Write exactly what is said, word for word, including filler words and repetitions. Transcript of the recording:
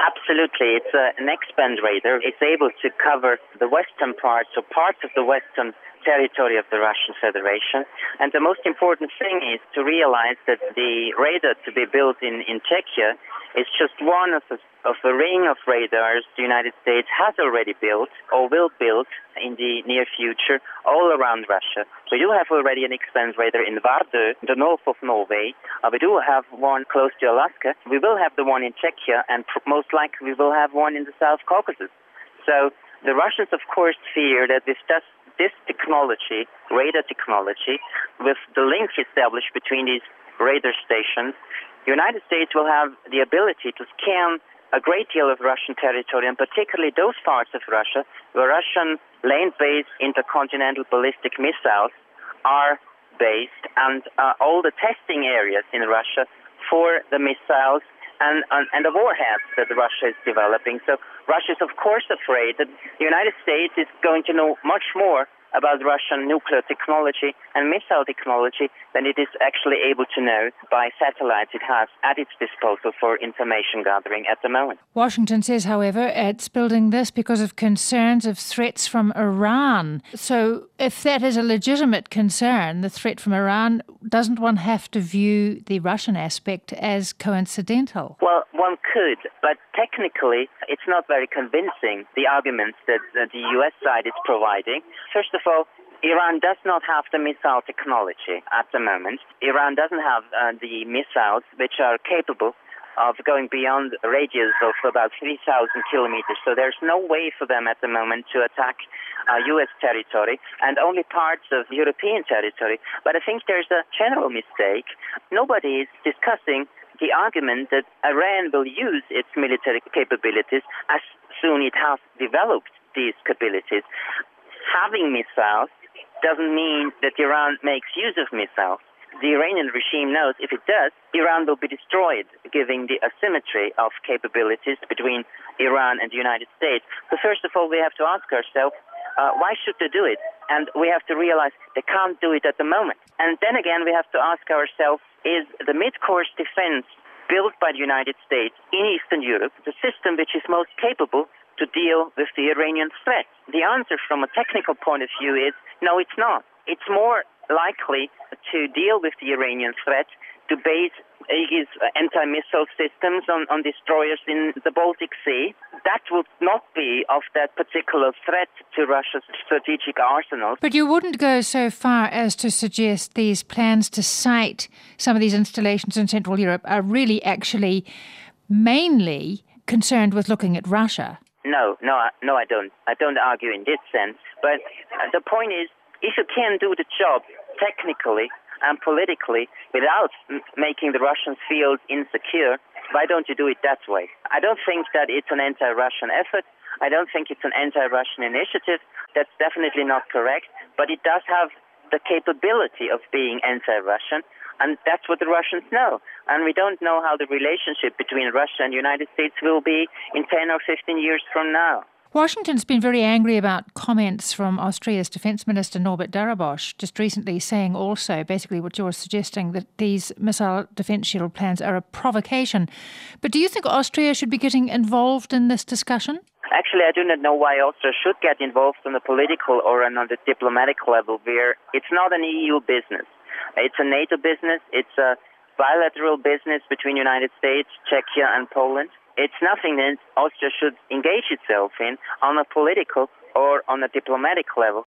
Absolutely. It's uh, an X-band radar. It's able to cover the western parts or parts of the western territory of the Russian Federation. And the most important thing is to realize that the radar to be built in, in Czechia is just one of the, of a ring of radars the United States has already built or will build in the near future all around Russia. We do have already an X-band radar in Vardø, in the north of Norway. Uh, we do have one close to Alaska. We will have the one in Czechia, and pr- most likely we will have one in the South Caucasus. So the Russians, of course, fear that if this, this technology, radar technology, with the link established between these radar stations, the United States will have the ability to scan a great deal of Russian territory, and particularly those parts of Russia where Russian land-based intercontinental ballistic missiles are based, and uh, all the testing areas in Russia for the missiles and, and, and the warheads that Russia is developing. So Russia is, of course, afraid that the United States is going to know much more about Russian nuclear technology and missile technology than it is actually able to know by satellites it has at its disposal for information gathering at the moment. Washington says, however, it's building this because of concerns of threats from Iran. So if that is a legitimate concern, the threat from Iran, doesn't one have to view the Russian aspect as coincidental? Well, one could, but technically it's not very convincing, the arguments that, that the U S side is providing. First of all, Iran does not have the missile technology at the moment. Iran doesn't have uh, the missiles which are capable of going beyond a radius of about three thousand kilometers. So there's no way for them at the moment to attack uh, U S territory and only parts of European territory. But I think there's a general mistake. Nobody is discussing the argument that Iran will use its military capabilities as soon as it has developed these capabilities. Having missiles doesn't mean that Iran makes use of missiles. The Iranian regime knows if it does, Iran will be destroyed, giving the asymmetry of capabilities between Iran and the United States. So first of all, we have to ask ourselves, uh, why should they do it? And we have to realize they can't do it at the moment. And then again, we have to ask ourselves, is the mid-course defense built by the United States in Eastern Europe the system which is most capable to deal with the Iranian threat? The answer from a technical point of view is no, it's not. It's more likely to deal with the Iranian threat to base Aegis anti-missile systems on, on destroyers in the Baltic Sea. That would not be of that particular threat to Russia's strategic arsenals. But you wouldn't go so far as to suggest these plans to site some of these installations in Central Europe are really actually mainly concerned with looking at Russia. No, no, no, I don't. I don't argue in this sense. But the point is, if you can do the job technically and politically without m- making the Russians feel insecure, why don't you do it that way? I don't think that it's an anti-Russian effort. I don't think it's an anti-Russian initiative. That's definitely not correct. But it does have the capability of being anti-Russian, and that's what the Russians know. And we don't know how the relationship between Russia and the United States will be in ten or fifteen years from now. Washington's been very angry about comments from Austria's Defence Minister Norbert Darabosch just recently saying also basically what you're suggesting, that these missile defence shield plans are a provocation. But do you think Austria should be getting involved in this discussion? Actually, I do not know why Austria should get involved on the political or on the diplomatic level, where it's not an E U business. It's a NATO business. It's a bilateral business between the United States, Czechia and Poland. It's nothing that Austria should engage itself in on a political or on a diplomatic level.